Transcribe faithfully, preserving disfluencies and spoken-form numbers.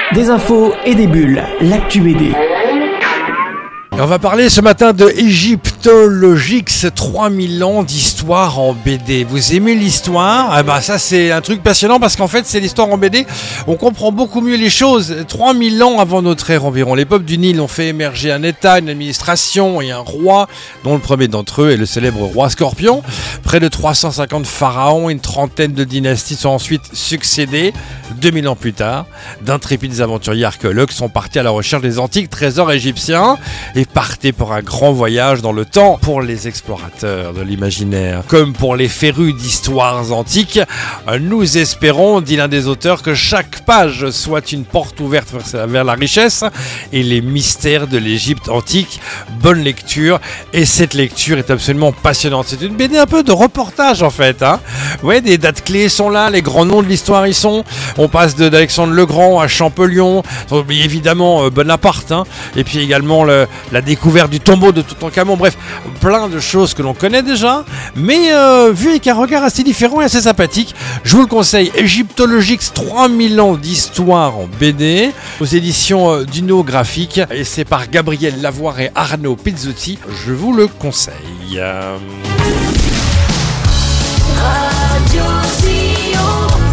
Des infos et des bulles, l'actu B D. Et on va parler ce matin de Egyptologix, trois mille ans d'histoire en B D. Vous aimez l'histoire ? Ah bah ça c'est un truc passionnant parce qu'en fait c'est l'histoire en B D. On comprend beaucoup mieux les choses. trois mille ans avant notre ère environ, les peuples du Nil ont fait émerger un état, une administration et un roi, dont le premier d'entre eux est le célèbre roi Scorpion. Près de trois cent cinquante pharaons, une trentaine de dynasties sont ensuite succédées. deux mille ans plus tard, d'intrépides aventuriers archéologues sont partis à la recherche des antiques trésors égyptiens et partaient pour un grand voyage dans le temps. Pour les explorateurs de l'imaginaire, comme pour les férus d'histoires antiques, nous espérons, dit l'un des auteurs, que chaque page soit une porte ouverte vers la richesse et les mystères de l'Égypte antique. Bonne lecture, et cette lecture est absolument passionnante. C'est une B D un peu de reportage en fait, hein. Ouais, des dates clés sont là, les grands noms de l'histoire y sont. On passe de, d'Alexandre le Grand à Champollion, évidemment euh, Bonaparte, hein, et puis également le, la découverte du tombeau de Toutankhamon. Bref, plein de choses que l'on connaît déjà, mais euh, vu avec un regard assez différent et assez sympathique. Je vous le conseille, Egyptologix, trois mille ans d'histoire en B D, aux éditions euh, d'Uno Graphique, et c'est par Gabriel Lavoire et Arnaud Pizzotti. Je vous le conseille. Euh... Radio Sion.